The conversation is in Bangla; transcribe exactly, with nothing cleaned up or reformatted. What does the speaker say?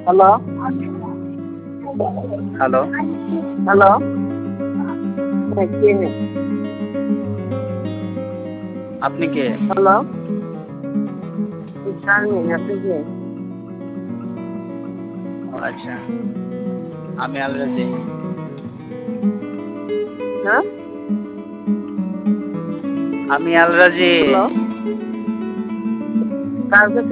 হ্যালো হ্যালো হ্যালো হ্যাঁ কে আপনি কে? হ্যালো শারমিন আপনি কে? ও আচ্ছা, আমি আল রাজি। হ্যাঁ আমি আল রাজি। হ্যালো কার কাছে